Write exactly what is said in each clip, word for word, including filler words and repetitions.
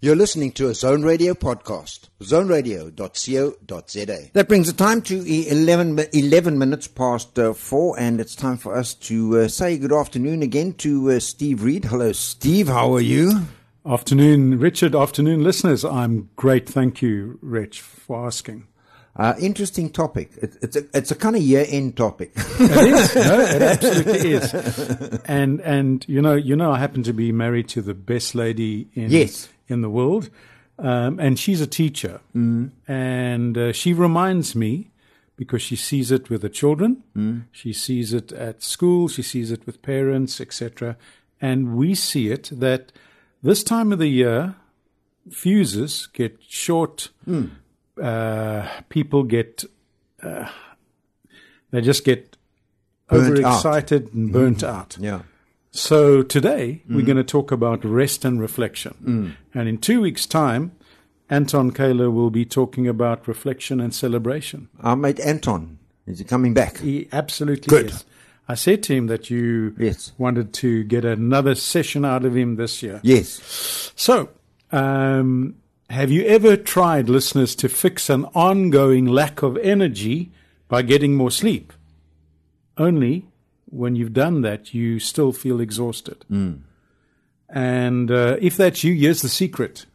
You're listening to a Zone Radio podcast, zone radio dot co dot za. That brings the time to eleven, eleven minutes past uh, four, and it's time for us to uh, say good afternoon again to uh, Steve Reed. Hello, Steve. How are you? Afternoon, Richard. Afternoon, listeners. I'm great. Thank you, Rich, for asking. Uh, interesting topic. It, it's a it's a kind of year-end topic. It is. No, it absolutely is. And and you know you know I happen to be married to the best lady in yes. in the world, um, and she's a teacher, mm. and uh, she reminds me because she sees it with the children, mm. she sees it at school, she sees it with parents, et cetera, and we see it that this time of the year, fuses get short. Mm. Uh, people get, uh, they just get burnt overexcited out. and burnt mm. out. Yeah. So today mm. we're going to talk about rest and reflection. Mm. And in two weeks' time, Anton Kaler will be talking about reflection and celebration. Our mate Anton, is he coming back? He absolutely Good. is. I said to him that you yes. wanted to get another session out of him this year. Yes. So, um... have you ever tried, listeners, to fix an ongoing lack of energy by getting more sleep? Only when you've done that, you still feel exhausted. Mm. And uh, if that's you, here's the secret.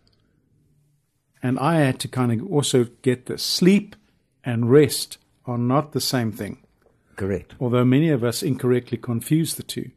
And I had to kind of also get this. Sleep and rest are not the same thing. Correct. Although many of us incorrectly confuse the two.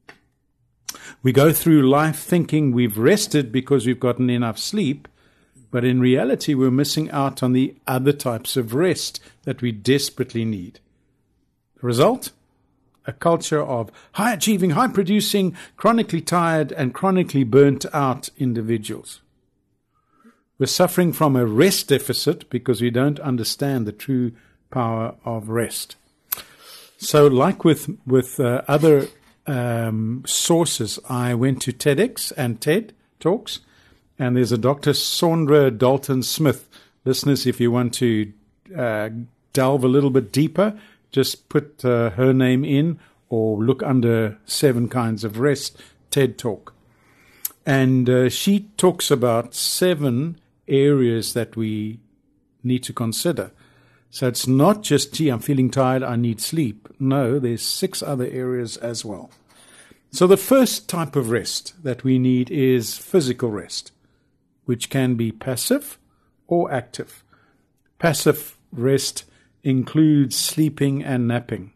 We go through life thinking we've rested because we've gotten enough sleep, but in reality, we're missing out on the other types of rest that we desperately need. The result? A culture of high-achieving, high-producing, chronically tired, and chronically burnt out individuals. We're suffering from a rest deficit because we don't understand the true power of rest. So like with, with uh, other um, sources, I went to TEDx and TED Talks. And there's a Doctor Saundra Dalton-Smith. Listeners, if you want to uh, delve a little bit deeper, just put uh, her name in or look under Seven Kinds of Rest, TED Talk. And uh, she talks about seven areas that we need to consider. So it's not just, gee, I'm feeling tired, I need sleep. No, there's six other areas as well. So the first type of rest that we need is physical rest, which can be passive or active. Passive rest includes sleeping and napping,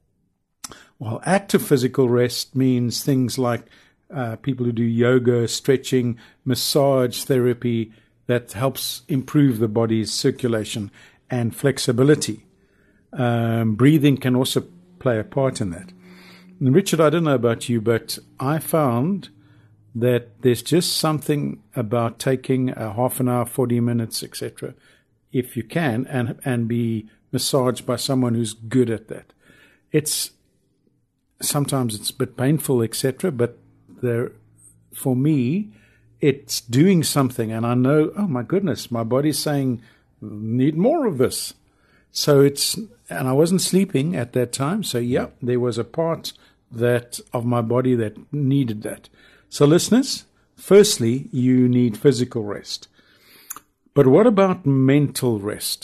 while active physical rest means things like uh, people who do yoga, stretching, massage therapy that helps improve the body's circulation and flexibility. Um, breathing can also play a part in that. And Richard, I don't know about you, but I found that there's just something about taking a half an hour, forty minutes, et cetera, if you can, and and be massaged by someone who's good at that. It's sometimes it's a bit painful, et cetera, but there, for me, it's doing something, and I know, oh my goodness, my body's saying, need more of this. So it's, and I wasn't sleeping at that time, so yeah, there was a part that of my body that needed that. So listeners, firstly, you need physical rest. But what about mental rest?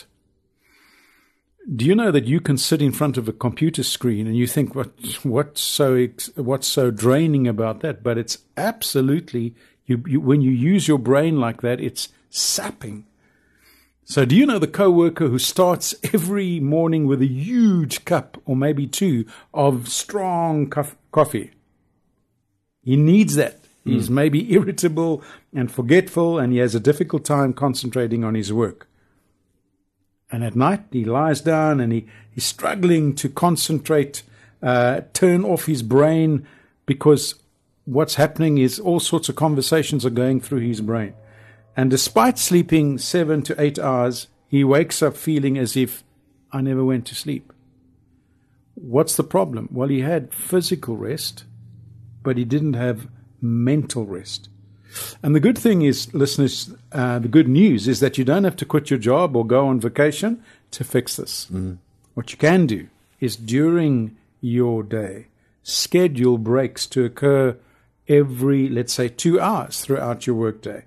Do you know that you can sit in front of a computer screen and you think, what, what's so, what's so draining about that? But it's absolutely, you, you, when you use your brain like that, it's sapping. So do you know the coworker who starts every morning with a huge cup or maybe two of strong co- coffee? He needs that. He's mm. maybe irritable and forgetful, and he has a difficult time concentrating on his work. And at night, he lies down and he, he's struggling to concentrate, uh, turn off his brain, because what's happening is all sorts of conversations are going through his brain. And despite sleeping seven to eight hours, he wakes up feeling as if, I never went to sleep. What's the problem? Well, he had physical rest, but he didn't have mental rest. And the good thing is, listeners, uh, the good news is that you don't have to quit your job or go on vacation to fix this. Mm. What you can do is during your day, schedule breaks to occur every, let's say, two hours throughout your workday.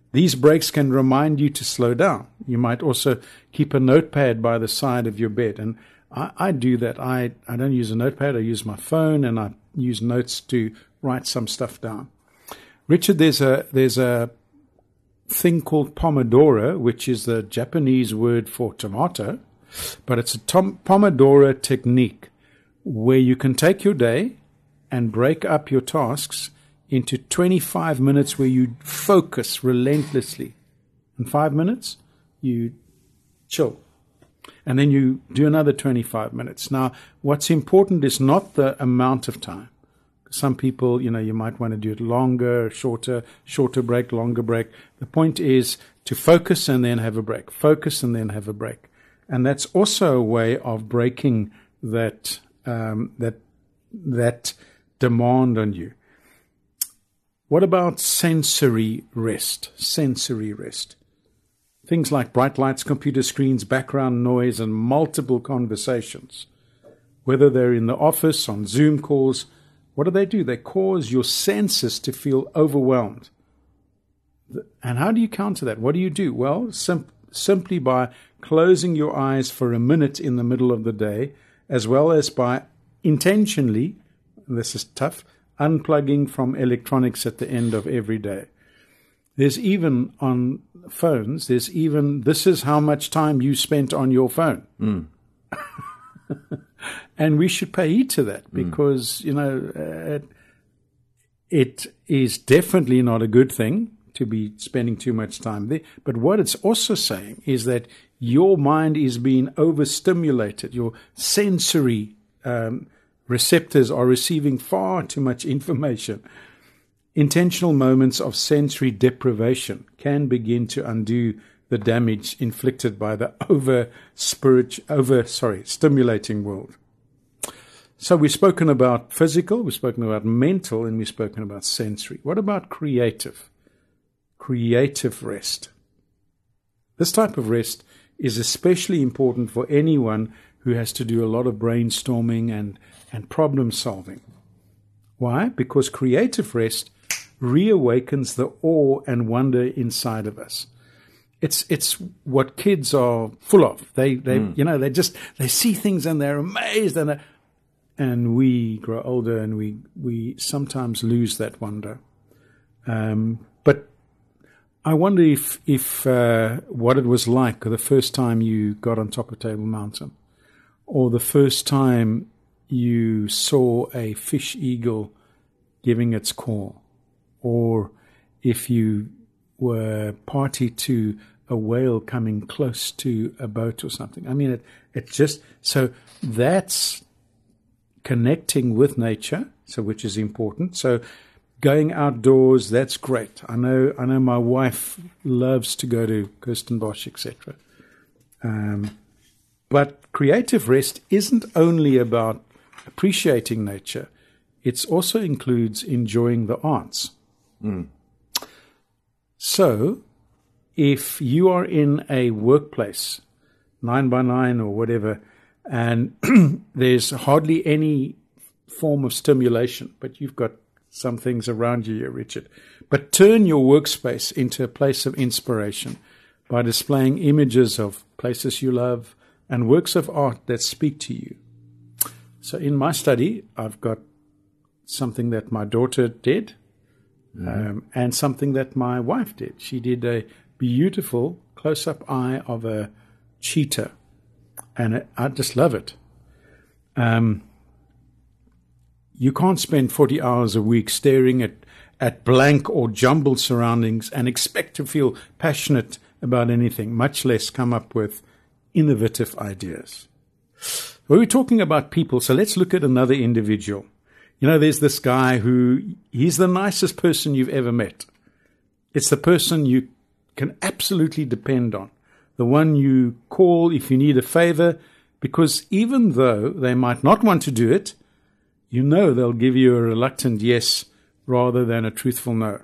These breaks can remind you to slow down. You might also keep a notepad by the side of your bed. And I, I do that. I, I don't use a notepad. I use my phone, and I use notes to write some stuff down. Richard, there's a there's a thing called Pomodoro, which is the Japanese word for tomato, but it's a tom- Pomodoro technique where you can take your day and break up your tasks into twenty-five minutes where you focus relentlessly. In five minutes, you chill. And then you do another twenty-five minutes. Now, what's important is not the amount of time. Some people, you know, you might want to do it longer, shorter, shorter break, longer break. The point is to focus and then have a break. Focus and then have a break. And that's also a way of breaking that um, that that demand on you. What about sensory rest? Sensory rest. Things like bright lights, computer screens, background noise, and multiple conversations. Whether they're in the office, on Zoom calls, what do they do? They cause your senses to feel overwhelmed. And how do you counter that? What do you do? Well, sim- simply by closing your eyes for a minute in the middle of the day, as well as by intentionally, and this is tough, unplugging from electronics at the end of every day. There's even on phones, there's even, this is how much time you spent on your phone. Mm. And we should pay heed to that because, mm. you know, uh, it is definitely not a good thing to be spending too much time there. But what it's also saying is that your mind is being overstimulated. Your sensory um, receptors are receiving far too much information. Intentional moments of sensory deprivation can begin to undo the damage inflicted by the over spirit, over sorry, stimulating world. So we've spoken about physical, we've spoken about mental, and we've spoken about sensory. What about creative? Creative rest. This type of rest is especially important for anyone who has to do a lot of brainstorming and, and problem solving. Why? Because creative rest reawakens the awe and wonder inside of us. It's it's what kids are full of. They they mm. you know they just they see things and they're amazed, and they're, and we grow older and we we sometimes lose that wonder. Um, but I wonder if if uh, what it was like the first time you got on top of Table Mountain, or the first time you saw a fish eagle giving its call, or if you were party to a whale coming close to a boat or something. I mean, it, it just, so that's connecting with nature, so which is important. So going outdoors, that's great. I know, I know my wife loves to go to Kirstenbosch, et cetera. Um, but creative rest isn't only about appreciating nature. It also includes enjoying the arts. Mm. So, if you are in a workplace, nine by nine or whatever, and there's hardly any form of stimulation, but you've got some things around you, Richard. But turn your workspace into a place of inspiration by displaying images of places you love and works of art that speak to you. So in my study, I've got something that my daughter did, mm-hmm. um, and something that my wife did. She did a beautiful close-up eye of a cheetah, and it, I just love it. Um, you can't spend forty hours a week staring at, at blank or jumbled surroundings and expect to feel passionate about anything, much less come up with innovative ideas. We're talking about people, so let's look at another individual. You know, there's this guy who, he's the nicest person you've ever met. It's the person you can absolutely depend on, the one you call if you need a favor, because even though they might not want to do it, you know they'll give you a reluctant yes rather than a truthful no.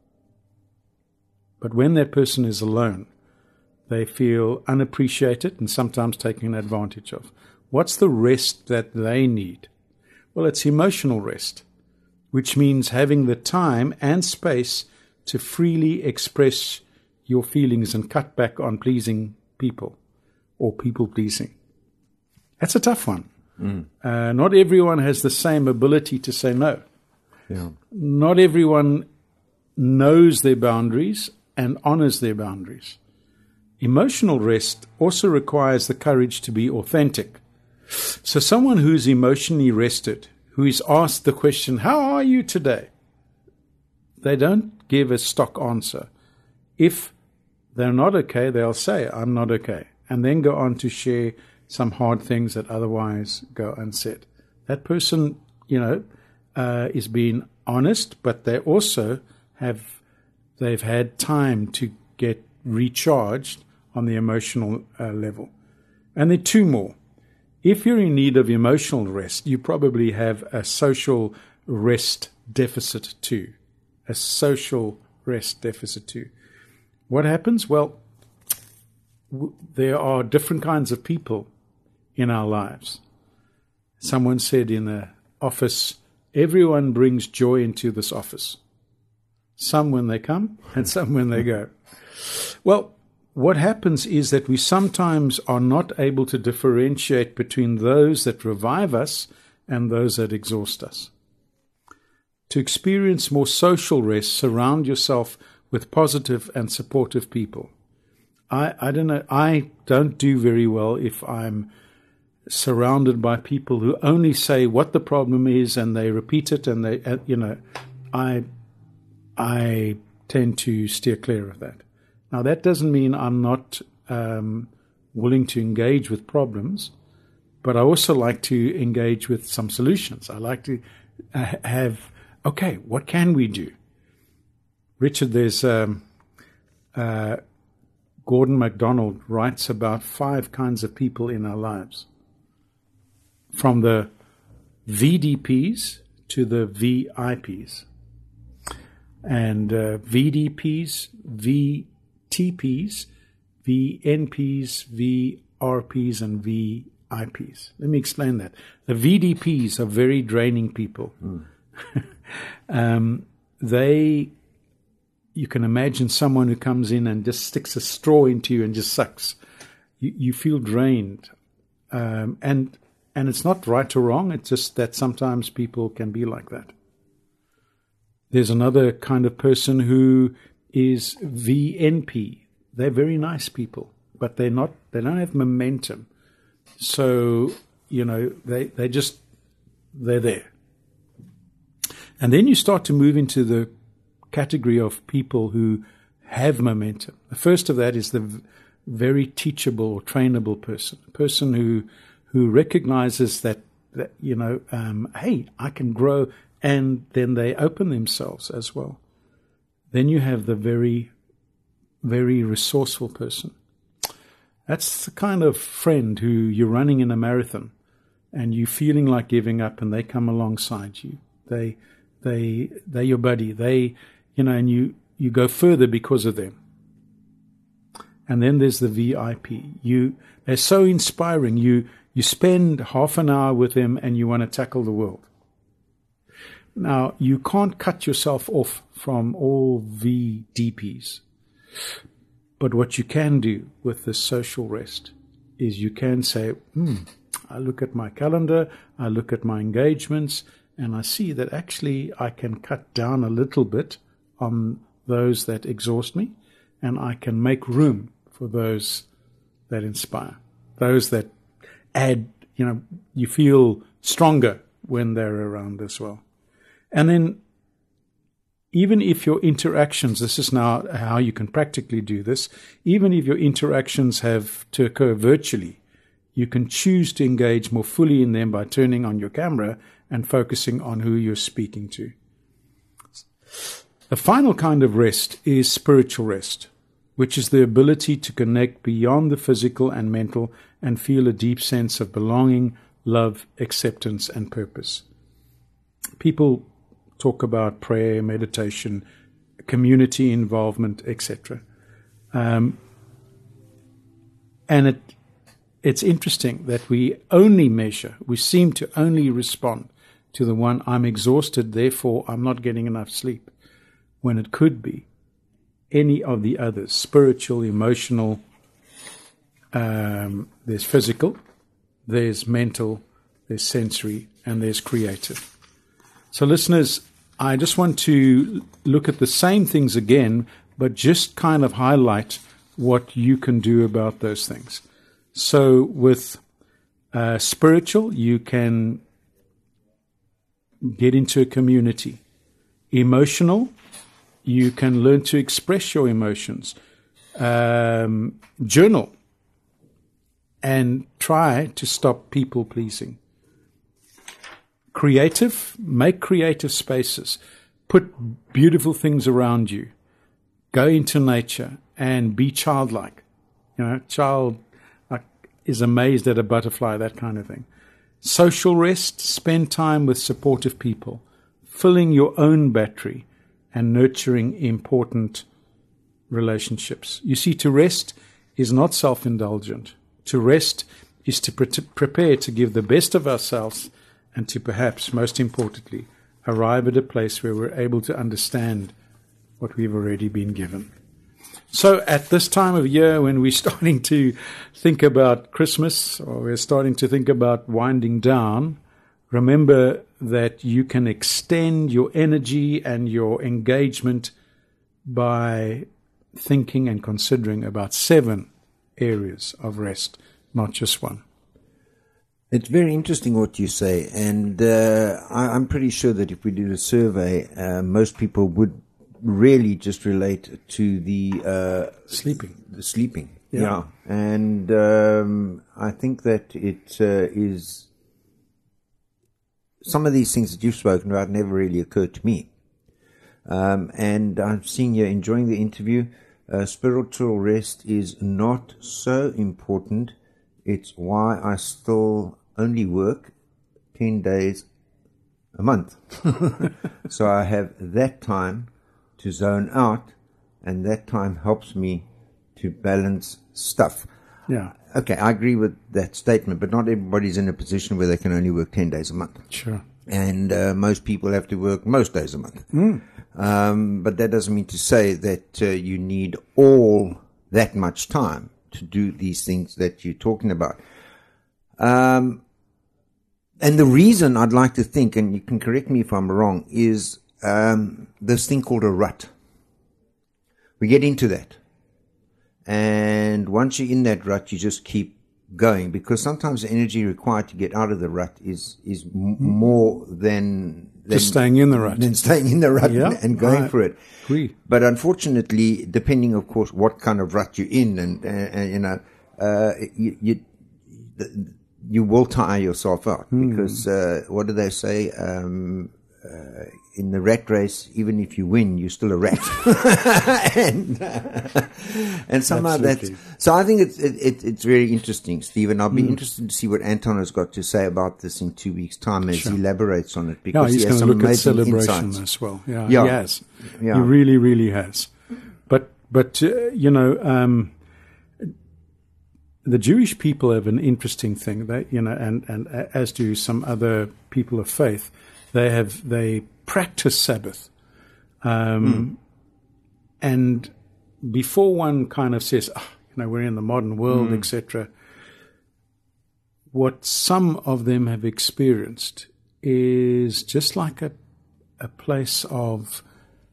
But when that person is alone, they feel unappreciated and sometimes taken advantage of. What's the rest that they need? Well, it's emotional rest, which means having the time and space to freely express your feelings and cut back on pleasing people or people pleasing. That's a tough one. Mm. Uh, not everyone has the same ability to say no. Yeah. Not everyone knows their boundaries and honors their boundaries. Emotional rest also requires the courage to be authentic. So someone who's emotionally rested, who is asked the question, how are you today? They don't give a stock answer. If they're not okay, they'll say, I'm not okay, and then go on to share some hard things that otherwise go unsaid. That person, you know, uh, is being honest, but they also have, they've had time to get recharged on the emotional uh, level. And there are two more. If you're in need of emotional rest, you probably have a social rest deficit too. A social rest deficit too. What happens? Well, w- there are different kinds of people in our lives. Someone said in the office, everyone brings joy into this office. Some when they come and some when they go. Well, what happens is that we sometimes are not able to differentiate between those that revive us and those that exhaust us. To experience more social rest, surround yourself with positive and supportive people. I, I don't know, I don't do very well if I'm surrounded by people who only say what the problem is and they repeat it and they, uh, you know, I, I tend to steer clear of that. Now, that doesn't mean I'm not um, willing to engage with problems, but I also like to engage with some solutions. I like to uh, have, okay, what can we do? Richard, there's um, uh, Gordon MacDonald writes about five kinds of people in our lives, from the V D Ps to the V I Ps. And uh, V D Ps, V T Ps, V N Ps, V R Ps, and V I Ps. Let me explain that. The V D Ps are very draining people. Mm. um, they, you can imagine someone who comes in and just sticks a straw into you and just sucks. You, you feel drained. Um, and and it's not right or wrong. It's just that sometimes people can be like that. There's another kind of person who is V N P. They're very nice people, but they're not, they don't have momentum. So, you know, they, they just, they're there. And then you start to move into the category of people who have momentum. The first of that is the v- very teachable or trainable person, a person who, who recognizes that, that you know, um, hey, I can grow, and then they open themselves as well. Then you have the very, very resourceful person. That's the kind of friend who you're running in a marathon and you're feeling like giving up, and they come alongside you. They, they, they're your buddy. They, you know, and you, you go further because of them. And then there's the V I P. You, they're so inspiring. You, you spend half an hour with them and you want to tackle the world. Now, you can't cut yourself off from all V D Ps. But what you can do with this social rest is you can say, hmm, I look at my calendar, I look at my engagements, and I see that actually I can cut down a little bit on those that exhaust me, and I can make room for those that inspire, those that add, you know, you feel stronger when they're around as well. And then even if your interactions, this is now how you can practically do this, even if your interactions have to occur virtually, you can choose to engage more fully in them by turning on your camera and focusing on who you're speaking to. The final kind of rest is spiritual rest, which is the ability to connect beyond the physical and mental and feel a deep sense of belonging, love, acceptance, and purpose. People talk about prayer, meditation, community involvement, et cetera. Um, and it, it's interesting that we only measure, we seem to only respond to the one, I'm exhausted, therefore I'm not getting enough sleep, when it could be, any of the others: spiritual, emotional, um, there's physical, there's mental, there's sensory, and there's creative. So listeners, I just want to look at the same things again, but just kind of highlight what you can do about those things. So with uh, spiritual, you can get into a community. Emotional, you can learn to express your emotions. Um, journal, and try to stop people pleasing. Creative, make creative spaces. Put beautiful things around you. Go into nature and be childlike. You know, child like, is amazed at a butterfly, that kind of thing. Social rest, spend time with supportive people, filling your own battery and nurturing important relationships. You see, to rest is not self-indulgent. To rest is to pre- prepare to give the best of ourselves and to perhaps, most importantly, arrive at a place where we're able to understand what we've already been given. So at this time of year when we're starting to think about Christmas, or we're starting to think about winding down, remember that you can extend your energy and your engagement by thinking and considering about seven areas of rest, not just one. It's very interesting what you say, and uh, I, I'm pretty sure that if we did a survey, uh, most people would really just relate to the uh, sleeping. The sleeping, yeah. yeah. And um, I think that it uh, is some of these things that you've spoken about never really occurred to me. Um, and I'm seeing you enjoying the interview. Uh, spiritual rest is not so important. It's why I still only work ten days a month. So I have that time to zone out, and that time helps me to balance stuff. Yeah. Okay, I agree with that statement, but not everybody's in a position where they can only work ten days a month. Sure. And uh, most people have to work most days a month. Mm. Um, but that doesn't mean to say that uh, you need all that much time to do these things that you're talking about. Um, and the reason I'd like to think, and you can correct me if I'm wrong, is um, this thing called a rut. We get into that. And once you're in that rut, you just keep going, because sometimes the energy required to get out of the rut is is m- more than, than just staying in the rut. Than staying in the rut yeah, and, and going I for it. Agree. But unfortunately, depending, of course, what kind of rut you're in, and, and, and you know, uh, you, you you will tire yourself out, mm. because uh, what do they say? Um, uh, in the rat race, even if you win, you're still a rat. and, uh, and somehow that's, so I think it's, it, it's very interesting, Stephen. I'll be mm. interested to see what Anton has got to say about this in two weeks' time as sure. he elaborates on it, because yeah, he's he has going to some look at amazing celebration insights. as well. Yeah, yeah. he has. Yeah. He really, really has. But, but uh, you know, um, the Jewish people have an interesting thing. They, you know, and, and as do some other people of faith, they have, they practice Sabbath. Um, mm. And before one kind of says, oh, you know, we're in the modern world, mm. et cetera, what some of them have experienced is just like a a place of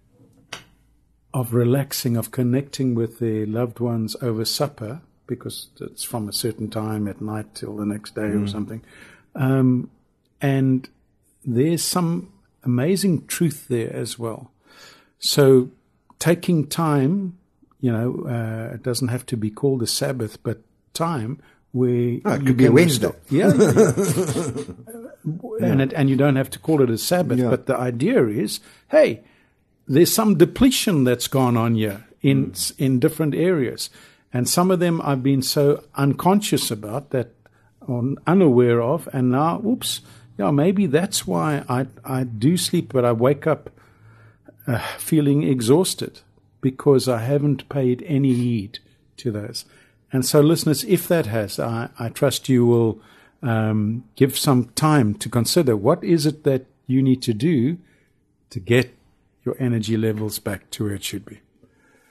of relaxing, of connecting with their loved ones over supper, because it's from a certain time at night till the next day mm. or something. Um, and there's some amazing truth there as well. So taking time, you know, uh, it doesn't have to be called a Sabbath, but time where oh, it could be a Wednesday. Yeah. yeah. and it, and you don't have to call it a Sabbath, yeah. but the idea is, hey, there's some depletion that's gone on here in mm. in different areas. And some of them I've been so unconscious about that, or unaware of, and now, oops, yeah, maybe that's why I I do sleep, but I wake up uh, feeling exhausted because I haven't paid any heed to those. And so, listeners, if that has, I, I trust you will um, give some time to consider what is it that you need to do to get your energy levels back to where it should be.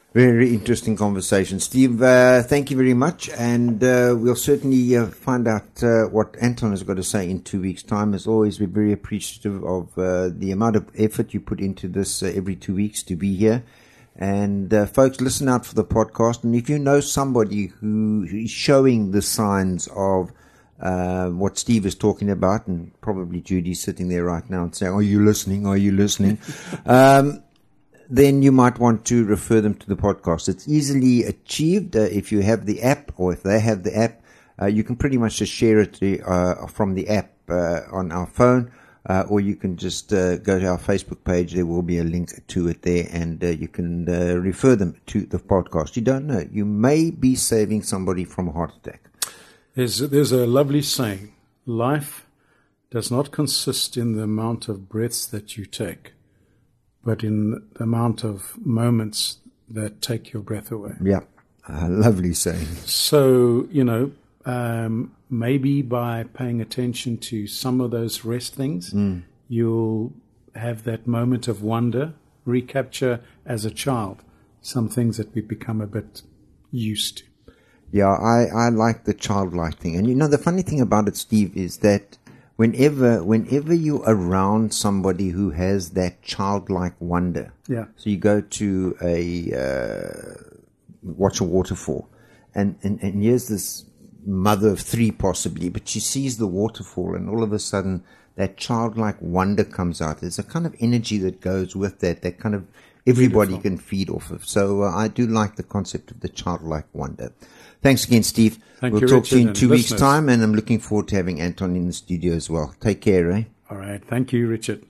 Very interesting conversation. Steve, uh, thank you very much. And uh, we'll certainly uh, find out uh, what Anton has got to say in two weeks' time. As always, we're very appreciative of uh, the amount of effort you put into this uh, every two weeks to be here. And uh, folks, listen out for the podcast. And if you know somebody who is showing the signs of uh, what Steve is talking about, and probably Judy's sitting there right now and saying, "Are you listening? Are you listening?" um, then you might want to refer them to the podcast. It's easily achieved uh, if you have the app, or if they have the app. Uh, you can pretty much just share it uh, from the app uh, on our phone. Uh, or you can just uh, go to our Facebook page. There will be a link to it there, and uh, you can uh, refer them to the podcast. You don't know. You may be saving somebody from a heart attack. There's, there's a lovely saying. Life does not consist in the amount of breaths that you take, but in the amount of moments that take your breath away. Yeah, a lovely saying. So, you know, um, maybe by paying attention to some of those rest things, mm. you'll have that moment of wonder, recapture as a child some things that we've become a bit used to. Yeah, I, I like the childlike thing. And, you know, the funny thing about it, Steve, is that whenever whenever you're around somebody who has that childlike wonder, yeah. so you go to a uh, watch a waterfall, and, and, and here's this mother of three possibly, but she sees the waterfall, and all of a sudden that childlike wonder comes out. There's a kind of energy that goes with that, that kind of everybody Beautiful. Can feed off of. So uh, I do like the concept of the childlike wonder. Thanks again, Steve. Thank we'll you, talk Richard, to you in two weeks' listeners. time, and I'm looking forward to having Anton in the studio as well. Take care, eh? All right. Thank you, Richard.